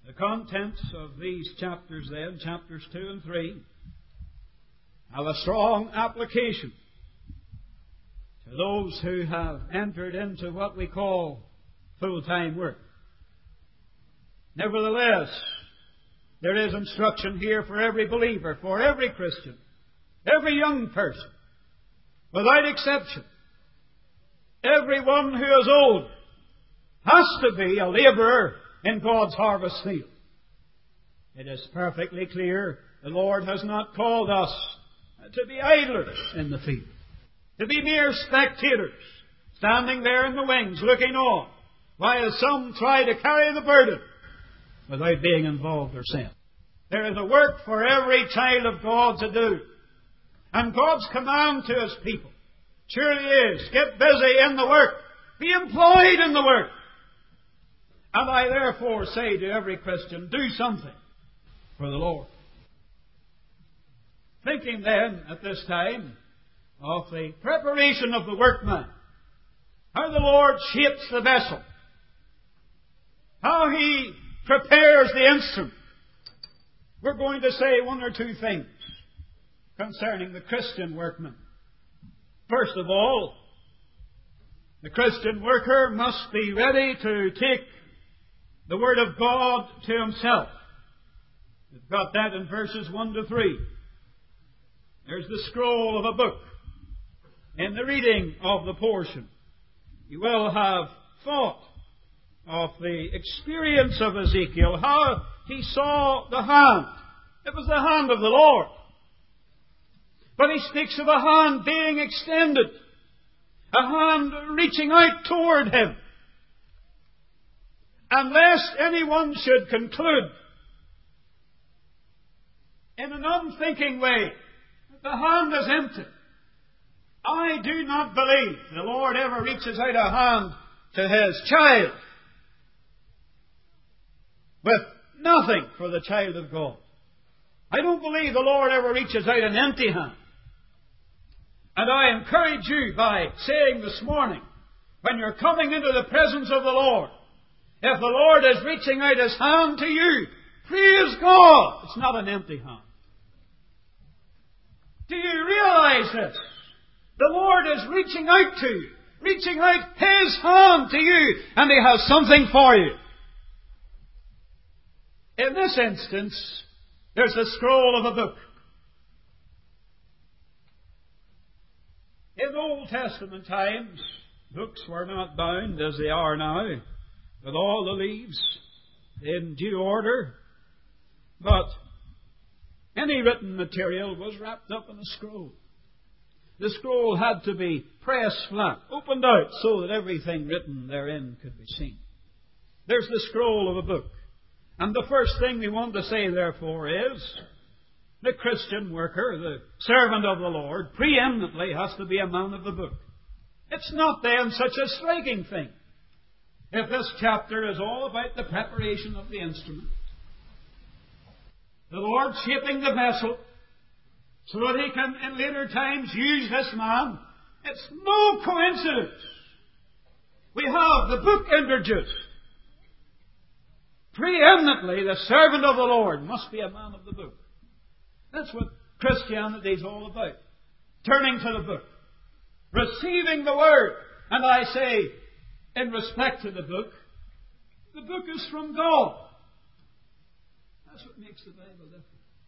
The contents of these chapters then, chapters 2 and 3, have a strong application to those who have entered into what we call full-time work. Nevertheless, there is instruction here for every believer, for every Christian, every young person, without exception. Everyone who is old has to be a labourer in God's harvest field. It is perfectly clear the Lord has not called us to be idlers in the field, to be mere spectators, standing there in the wings looking on, while some try to carry the burden without being involved themselves. There is a work for every child of God to do. And God's command to His people surely is, get busy in the work. Be employed in the work. And I therefore say to every Christian, do something for the Lord. Thinking then at this time of the preparation of the workman, how the Lord shapes the vessel, how He prepares the instrument, we're going to say one or two things concerning the Christian workman. First of all, the Christian worker must be ready to take the Word of God to himself. We've got that in verses 1 to 3. There's the scroll of a book. In the reading of the portion, you will have thought of the experience of Ezekiel, how he saw the hand. It was the hand of the Lord. But he speaks of a hand being extended, a hand reaching out toward him. And lest anyone should conclude in an unthinking way that the hand is empty, I do not believe the Lord ever reaches out a hand to His child with nothing for the child of God. I don't believe the Lord ever reaches out an empty hand. And I encourage you by saying this morning, when you're coming into the presence of the Lord, if the Lord is reaching out His hand to you, praise God, it's not an empty hand. Do you realize this? The Lord is reaching out to you, reaching out His hand to you, and He has something for you. In this instance, there's the scroll of a book. In Old Testament times, books were not bound as they are now, with all the leaves in due order, but any written material was wrapped up in a scroll. The scroll had to be pressed flat, opened out, so that everything written therein could be seen. There's the scroll of a book. And the first thing we want to say, therefore, is the Christian worker, the servant of the Lord, preeminently has to be a man of the book. It's not then such a striking thing if this chapter is all about the preparation of the instrument, the Lord shaping the vessel so that He can in later times use this man. It's no coincidence. We have the book introduced. Preeminently, the servant of the Lord must be a man of the book. That's what Christianity is all about. Turning to the book. Receiving the Word. And I say, in respect to the book is from God. That's what makes the Bible different.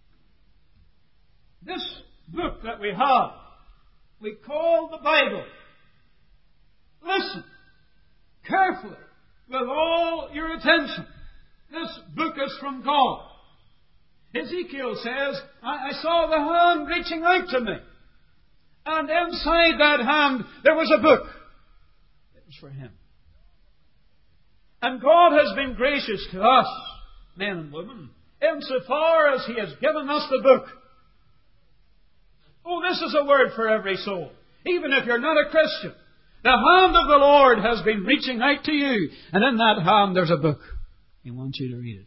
This book that we have, we call the Bible. Listen carefully, with all your attention. This book is from God. Ezekiel says, I saw the hand reaching out to me. And inside that hand, there was a book. It was for him. And God has been gracious to us, men and women, insofar as He has given us the book. Oh, this is a word for every soul. Even if you're not a Christian, the hand of the Lord has been reaching out to you. And in that hand, there's a book. He wants you to read it.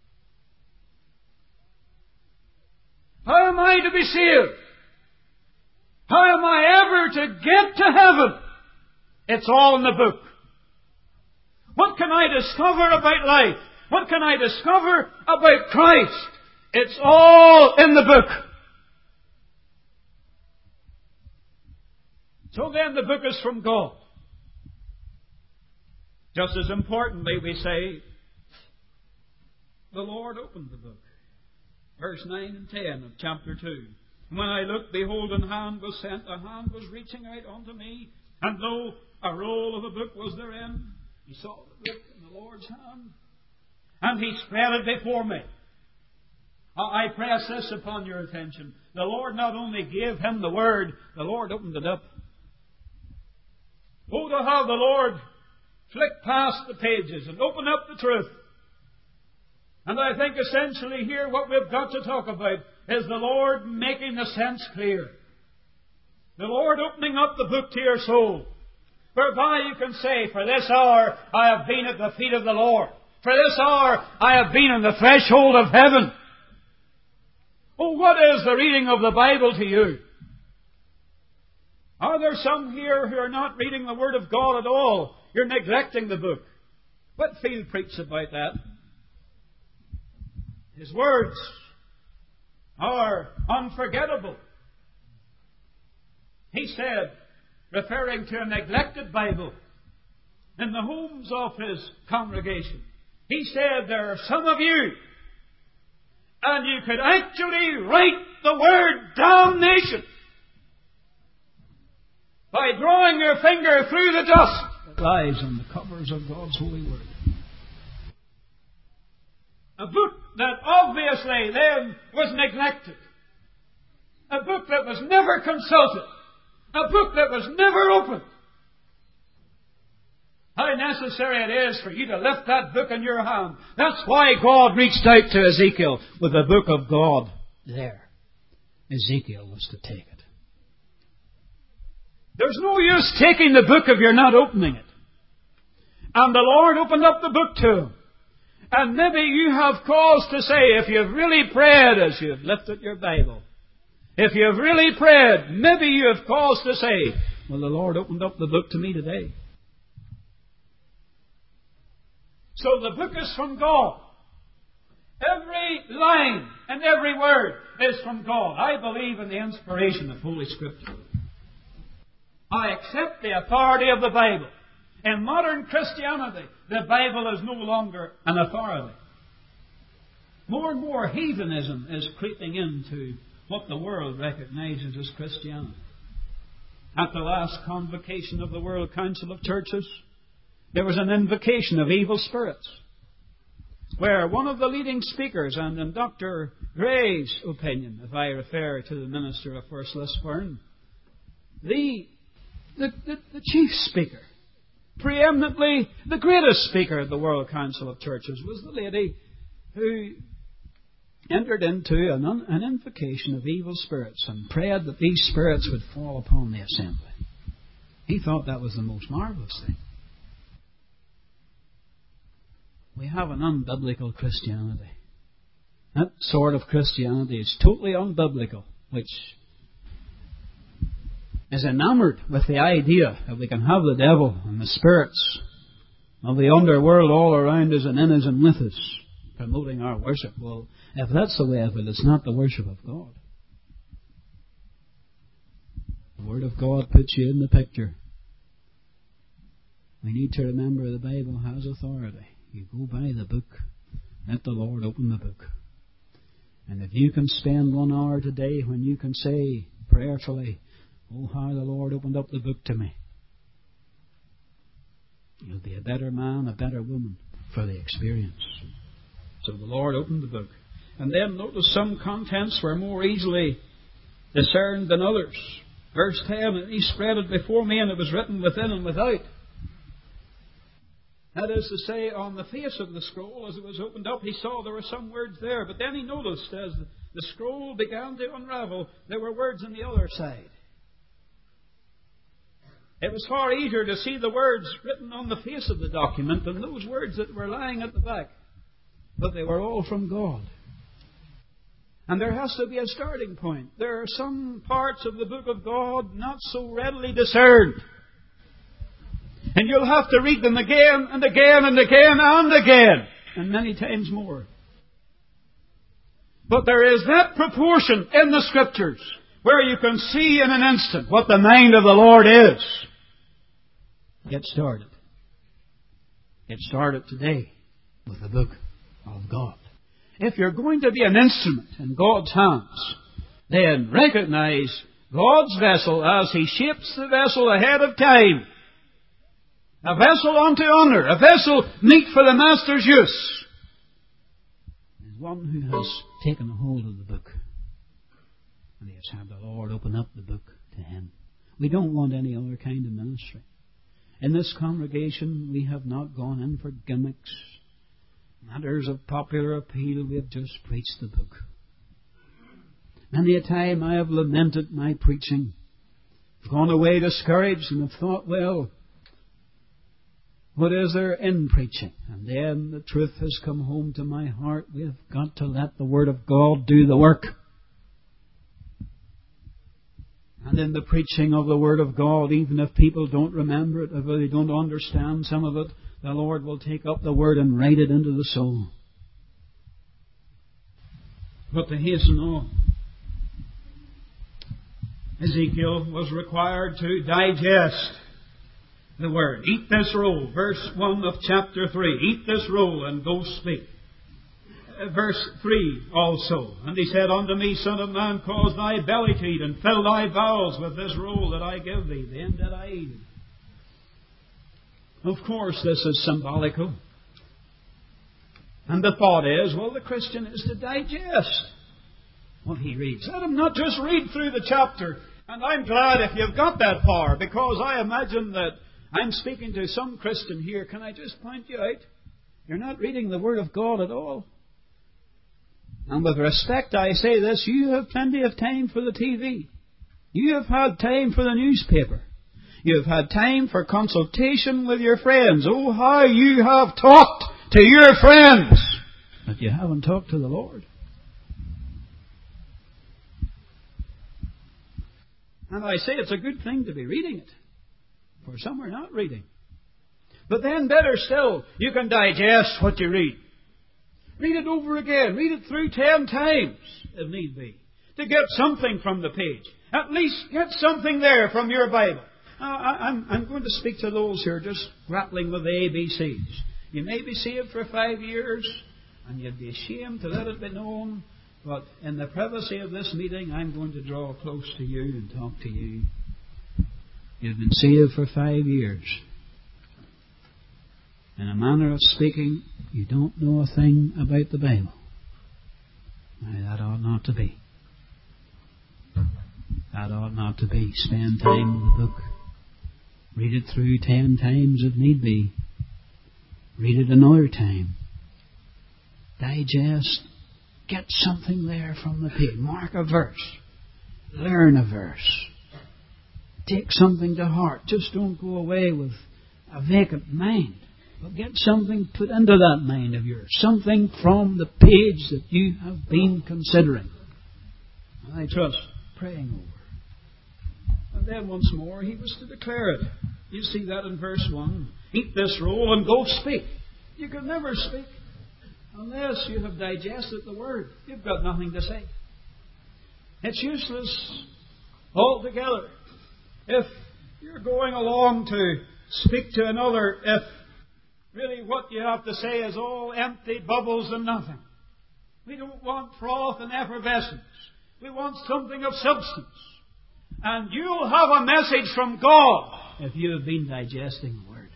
How am I to be saved? How am I ever to get to heaven? It's all in the book. What can I discover about life? What can I discover about Christ? It's all in the book. So then the book is from God. Just as importantly, we say, the Lord opened the book. Verse 9 and 10 of chapter 2. When I looked, behold, an hand was sent. A hand was reaching out unto me. And lo, a roll of a book was therein. He saw the book in the Lord's hand. And He spread it before me. I press this upon your attention. The Lord not only gave him the Word, the Lord opened it up. Oh, to have the Lord flick past the pages and open up the truth. And I think essentially here what we've got to talk about is the Lord making the sense clear. The Lord opening up the book to your soul, whereby you can say, for this hour I have been at the feet of the Lord. For this hour I have been on the threshold of heaven. Oh, what is the reading of the Bible to you? Are there some here who are not reading the Word of God at all? You're neglecting the book. Whitefield preached about that. His words are unforgettable. He said, referring to a neglected Bible in the homes of his congregation, he said, there are some of you, and you could actually write the word damnation by drawing your finger through the dust that lies on the covers of God's holy word. A book that obviously then was neglected. A book that was never consulted. A book that was never opened. How necessary it is for you to lift that book in your hand. That's why God reached out to Ezekiel with the book of God there. Ezekiel was to take it. There's no use taking the book if you're not opening it. And the Lord opened up the book to him. And maybe you have cause to say, if you've really prayed as you've lifted your Bible, if you've really prayed, maybe you have cause to say, well, the Lord opened up the book to me today. So the book is from God. Every line and every word is from God. I believe in the inspiration of Holy Scripture. I accept the authority of the Bible. In modern Christianity, the Bible is no longer an authority. More and more heathenism is creeping into what the world recognizes as Christianity. At the last convocation of the World Council of Churches, there was an invocation of evil spirits, where one of the leading speakers, and in Dr. Gray's opinion, if I refer to the minister of First Lisburn, the chief speaker, preeminently the greatest speaker of the World Council of Churches, was the lady who entered into an invocation of evil spirits and prayed that these spirits would fall upon the assembly. He thought that was the most marvellous thing. We have an unbiblical Christianity. That sort of Christianity is totally unbiblical, which is enamored with the idea that we can have the devil and the spirits of the underworld all around us and in us and with us, promoting our worship. Well, if that's the way of it, it's not the worship of God. The Word of God puts you in the picture. We need to remember the Bible has authority. You go by the book. Let the Lord open the book. And if you can spend 1 hour today when you can say prayerfully, oh, how the Lord opened up the book to me, you'll be a better man, a better woman for the experience. So the Lord opened the book. And then notice some contents were more easily discerned than others. Verse 10, and he spread it before me, and it was written within and without. That is to say, on the face of the scroll, as it was opened up, he saw there were some words there. But then he noticed, as the scroll began to unravel, there were words on the other side. It was far easier to see the words written on the face of the document than those words that were lying at the back. But they were all from God. And there has to be a starting point. There are some parts of the book of God not so readily discerned. And you'll have to read them again and again and again and again and many times more. But there is that proportion in the Scriptures where you can see in an instant what the mind of the Lord is. Get started. Get started today with the book of God. If you're going to be an instrument in God's hands, then recognize God's vessel as He shapes the vessel ahead of time. A vessel unto honour, a vessel meet for the Master's use. Is one who has taken a hold of the book. And he has had the Lord open up the book to him. We don't want any other kind of ministry. In this congregation, we have not gone in for gimmicks, matters of popular appeal. We have just preached the book. Many a time I have lamented my preaching. I've gone away discouraged and have thought, well, what is there in preaching? And then the truth has come home to my heart. We have got to let the Word of God do the work. And in the preaching of the Word of God, even if people don't remember it, if they don't understand some of it, the Lord will take up the Word and write it into the soul. But to hasten on, Ezekiel was required to digest the Word. Eat this roll, verse 1 of chapter 3. Eat this roll and go speak. Verse 3 also. And he said unto me, Son of man, cause thy belly to eat, and fill thy bowels with this roll that I give thee. Then did I eat it. Of course, this is symbolical. And the thought is, well, the Christian is to digest what he reads. Let him not just read through the chapter. And I'm glad if you've got that far, because I imagine that I'm speaking to some Christian here. Can I just point you out? You're not reading the Word of God at all. And with respect, I say this, you have plenty of time for the TV. You have had time for the newspaper. You have had time for consultation with your friends. Oh, how you have talked to your friends, but you haven't talked to the Lord. And I say it's a good thing to be reading it, for some are not reading. But then better still, you can digest what you read. Read it over again. Read it through 10 times, if need be, to get something from the page. At least get something there from your Bible. I'm going to speak to those who are just grappling with the ABCs. You may be saved for 5 years, and you'd be ashamed to let it be known, but in the privacy of this meeting, I'm going to draw close to you and talk to you. You've been saved for 5 years. In a manner of speaking, you don't know a thing about the Bible. Now, that ought not to be. That ought not to be. Spend time with the book. Read it through 10 times if need be. Read it another time. Digest. Get something there from the page. Mark a verse. Learn a verse. Take something to heart. Just don't go away with a vacant mind. But get something put into that mind of yours. Something from the page that you have been considering. I trust praying over. And then once more, he was to declare it. You see that in verse 1. Eat this roll and go speak. You can never speak unless you have digested the Word. You've got nothing to say. It's useless altogether. If you're going along to speak to another, if really what you have to say is all empty bubbles and nothing. We don't want froth and effervescence. We want something of substance. And you'll have a message from God if you have been digesting the Word.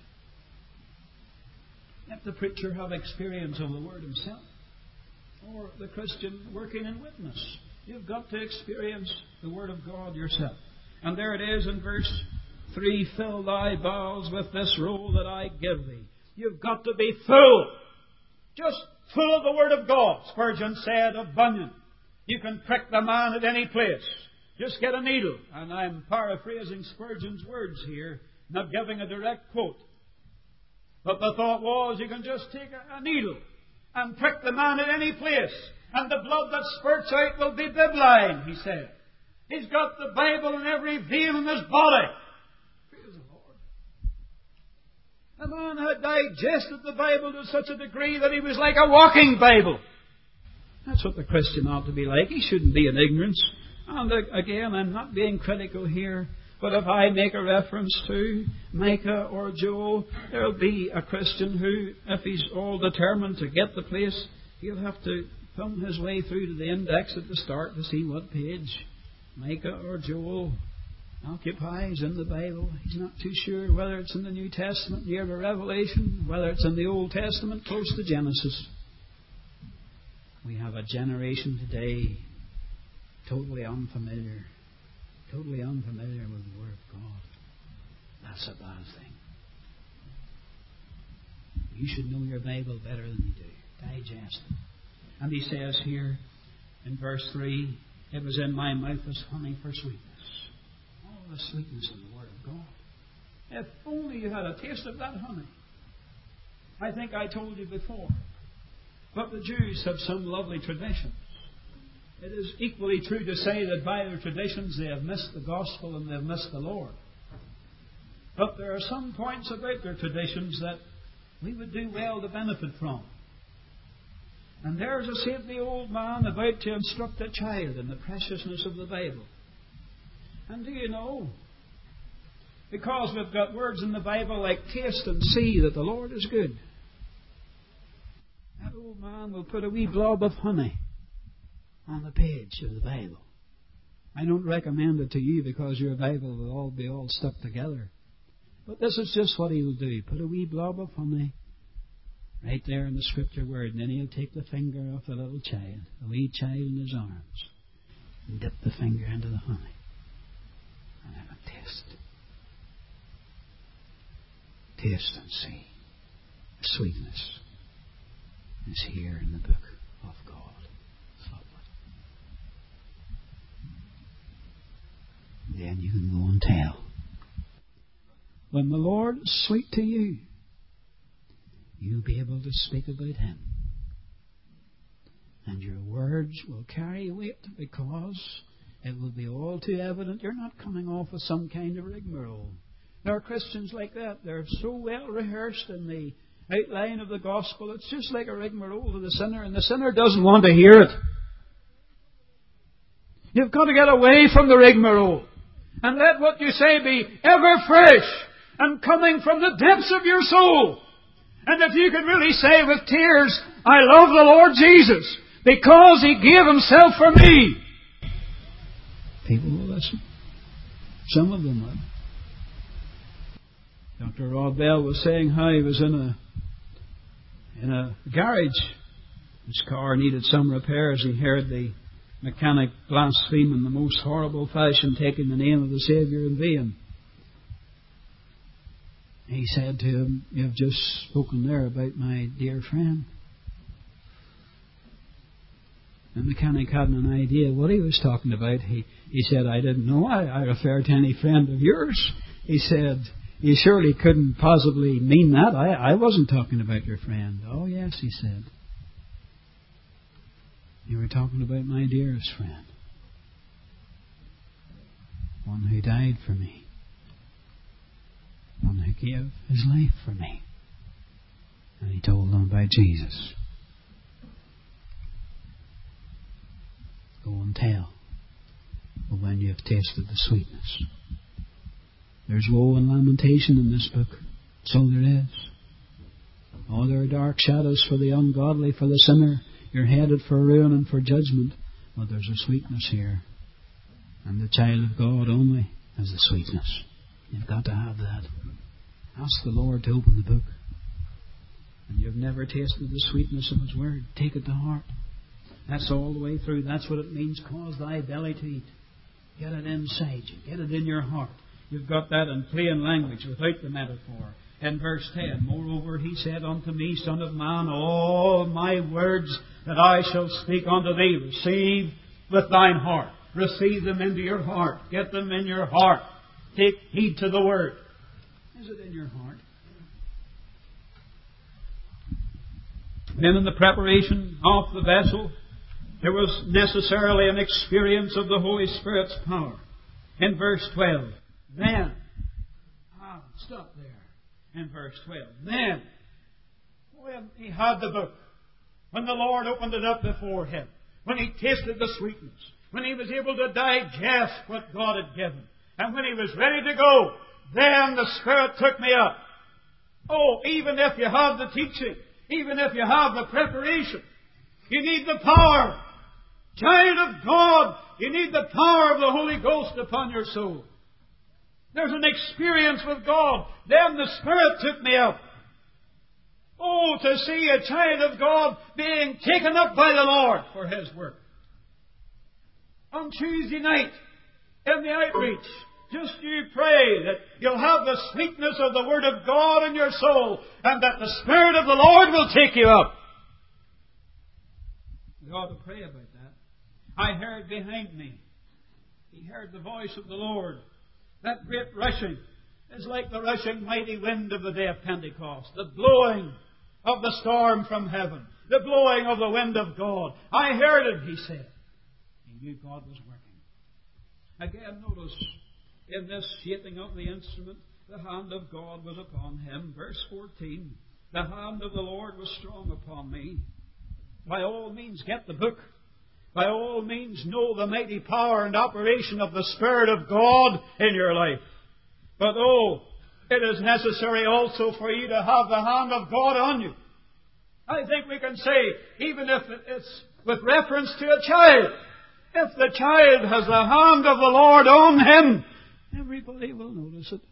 Let the preacher have experience of the Word himself, or the Christian working in witness. You've got to experience the Word of God yourself. And there it is in verse 3, fill thy bowels with this roll that I give thee. You've got to be full. Just full of the Word of God. Spurgeon said of Bunyan, you can prick the man at any place. Just get a needle. And I'm paraphrasing Spurgeon's words here, not giving a direct quote. But the thought was, you can just take a needle and prick the man at any place, and the blood that spurts out will be bibline, he said. He's got the Bible in every vein in his body. Praise the Lord. The man had digested the Bible to such a degree that he was like a walking Bible. That's what the Christian ought to be like. He shouldn't be in ignorance. And again, I'm not being critical here, but if I make a reference to Micah or Joel, there'll be a Christian who, if he's all determined to get the place, he'll have to thumb his way through to the index at the start to see what page Micah or Joel occupies in the Bible. He's not too sure whether it's in the New Testament near to Revelation, whether it's in the Old Testament close to Genesis. We have a generation today totally unfamiliar with the Word of God. That's a bad thing. You should know your Bible better than you do. Digest it. And he says here in verse 3, it was in my mouth as honey for sweetness. Oh, the sweetness of the Word of God. If only you had a taste of that honey. I think I told you before. But the Jews have some lovely traditions. It is equally true to say that by their traditions they have missed the gospel and they have missed the Lord. But there are some points about their traditions that we would do well to benefit from. And there's a saintly old man about to instruct a child in the preciousness of the Bible. And do you know, because we've got words in the Bible like taste and see that the Lord is good, that old man will put a wee blob of honey on the page of the Bible. I don't recommend it to you because your Bible will all be stuck together. But this is just what he will do. Put a wee blob of honey right there in the Scripture word, and then he'll take the finger off the little child, the wee child in his arms, and dip the finger into the honey and have a taste. Taste and see. The sweetness is here in the book of God. Then you can go and tell. When the Lord is sweet to you, you'll be able to speak about Him. And your words will carry weight because it will be all too evident you're not coming off with some kind of rigmarole. There are Christians like that. They're so well rehearsed in the outline of the gospel, it's just like a rigmarole to the sinner, and the sinner doesn't want to hear it. You've got to get away from the rigmarole. And let what you say be ever fresh and coming from the depths of your soul. And if you could really say with tears, I love the Lord Jesus because He gave Himself for me, people will listen. Some of them will. Dr. Rod Bell was saying how he was in a garage. His car needed some repairs. He heard the mechanic blaspheme in the most horrible fashion, taking the name of the Saviour in vain. He said to him, "You've just spoken there about my dear friend." The mechanic hadn't an idea what he was talking about. He said, "I didn't know I referred to any friend of yours." He said, "You surely couldn't possibly mean that. I wasn't talking about your friend." "Oh yes," he said. "You were talking about my dearest friend. One who died for me. One who gave His life for me." And he told them about Jesus. Go and tell. But when you have tasted the sweetness. There's woe and lamentation in this book. So there is. Oh, there are dark shadows for the ungodly, for the sinner. You're headed for ruin and for judgment. But there's a sweetness here. And the child of God only has the sweetness. You've got to have that. Ask the Lord to open the book. And you've never tasted the sweetness of His Word. Take it to heart. That's all the way through. That's what it means. Cause thy belly to eat. Get it inside you. Get it in your heart. You've got that in plain language without the metaphor. In verse 10, moreover, He said unto me, Son of man, all my words that I shall speak unto thee, receive with thine heart. Receive them into your heart. Get them in your heart. Take heed to the Word. Is it in your heart? Then in the preparation of the vessel, there was necessarily an experience of the Holy Spirit's power. In verse 12, then, stop there. in verse 12. Then, when he had the book, when the Lord opened it up before him, when he tasted the sweetness, when he was able to digest what God had given, and when he was ready to go, then the Spirit took me up. Oh, even if you have the teaching, even if you have the preparation, you need the power. Child of God, you need the power of the Holy Ghost upon your soul. There's an experience with God. Then the Spirit took me up. Oh, to see a child of God being taken up by the Lord for His work. On Tuesday night, in the outreach, just you pray that you'll have the sweetness of the Word of God in your soul, and that the Spirit of the Lord will take you up. We ought to pray about that. I heard behind me, he heard the voice of the Lord. That great rushing is like the rushing mighty wind of the day of Pentecost. The blowing of the storm from heaven. The blowing of the wind of God. I heard it, he said. He knew God was working. Again, notice, in this shaping of the instrument, the hand of God was upon him. Verse 14, the hand of the Lord was strong upon me. By all means, get the book. By all means, know the mighty power and operation of the Spirit of God in your life. But it is necessary also for you to have the hand of God on you. I think we can say, even if it's with reference to a child, if the child has the hand of the Lord on him, everybody will notice it.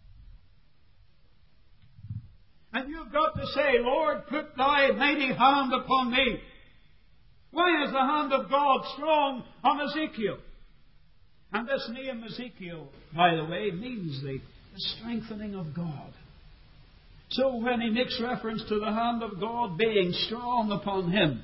And you've got to say, Lord, put thy mighty hand upon me. Why is the hand of God strong on Ezekiel? And this name Ezekiel, by the way, means the strengthening of God. So when he makes reference to the hand of God being strong upon him,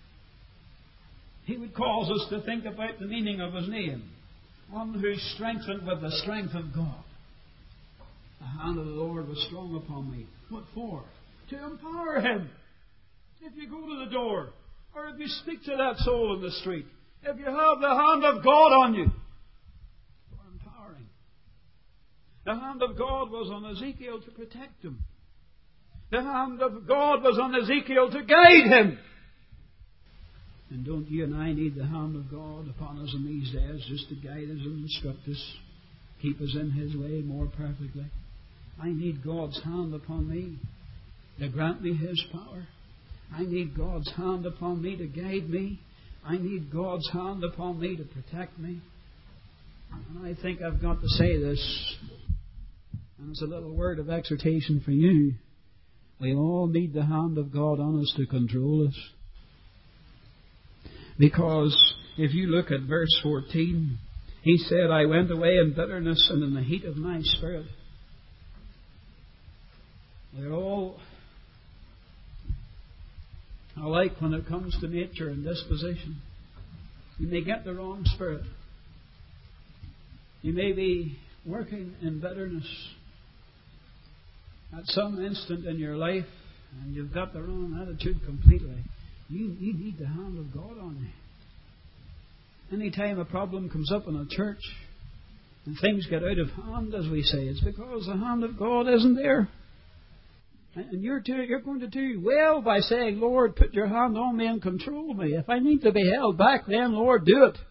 he would cause us to think about the meaning of his name. One who's strengthened with the strength of God. The hand of the Lord was strong upon me. What for? To empower him. If you go to the door, or if you speak to that soul in the street, if you have the hand of God on you, for empowering. The hand of God was on Ezekiel to protect him. The hand of God was on Ezekiel to guide him. And don't you and I need the hand of God upon us in these days just to guide us and instruct us, keep us in His way more perfectly? I need God's hand upon me to grant me His power. I need God's hand upon me to guide me. I need God's hand upon me to protect me. And I think I've got to say this, and it's a little word of exhortation for you. We all need the hand of God on us to control us. Because if you look at verse 14, he said, I went away in bitterness and in the heat of my spirit. We're all alike when it comes to nature and disposition. You may get the wrong spirit. You may be working in bitterness at some instant in your life, and you've got the wrong attitude completely. You need the hand of God on you. Any time a problem comes up in a church and things get out of hand, as we say, it's because the hand of God isn't there. And you're going to do well by saying, Lord, put your hand on me and control me. If I need to be held back, then, Lord, do it.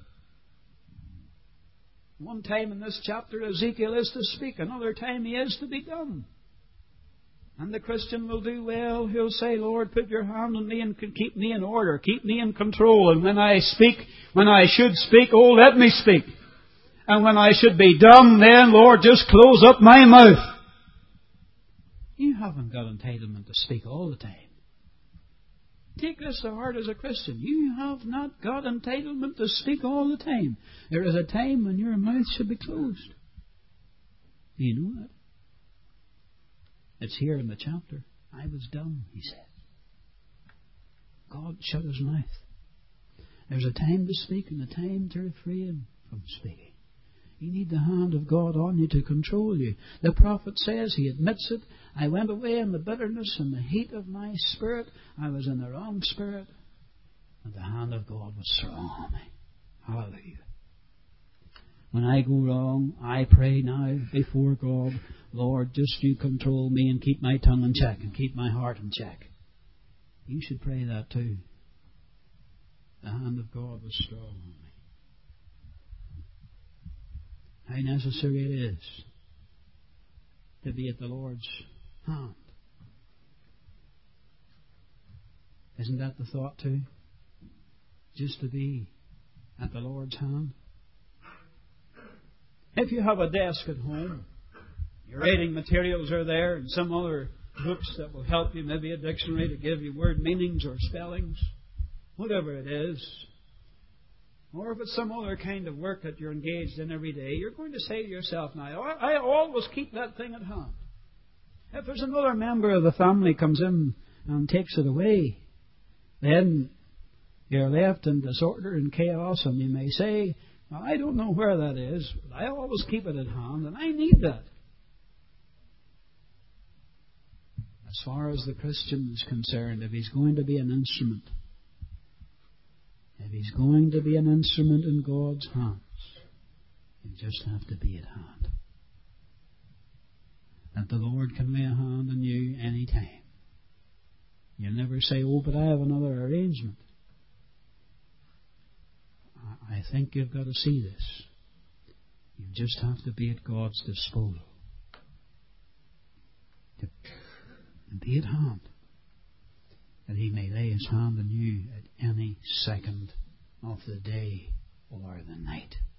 One time in this chapter, Ezekiel is to speak. Another time, he is to be dumb. And the Christian will do well. He'll say, Lord, put your hand on me and keep me in order. Keep me in control. And when I speak, when I should speak, let me speak. And when I should be dumb, then, Lord, just close up my mouth. You haven't got entitlement to speak all the time. Take this to heart as a Christian. You have not got entitlement to speak all the time. There is a time when your mouth should be closed. Do you know that? It's here in the chapter. I was dumb, he said. God shut his mouth. There's a time to speak and a time to refrain from speaking. You need the hand of God on you to control you. The prophet says, he admits it, I went away in the bitterness and the heat of my spirit. I was in the wrong spirit. And the hand of God was strong on me. Hallelujah. When I go wrong, I pray now before God, Lord, just you control me and keep my tongue in check and keep my heart in check. You should pray that too. The hand of God was strong on me. How necessary it is to be at the Lord's hand. Isn't that the thought too? Just to be at the Lord's hand. If you have a desk at home, your writing materials are there and some other books that will help you, maybe a dictionary to give you word meanings or spellings, whatever it is. Or if it's some other kind of work that you're engaged in every day, you're going to say to yourself, now, I always keep that thing at hand. If there's another member of the family comes in and takes it away, then you're left in disorder and chaos, and you may say, well, I don't know where that is, but I always keep it at hand, and I need that. As far as the Christian is concerned, if he's going to be an instrument, in God's hands, you just have to be at hand. And the Lord can lay a hand on you any time. You'll never say, oh, but I have another arrangement. I think you've got to see this. You just have to be at God's disposal. And be at hand, that He may lay His hand on you at any second of the day or the night.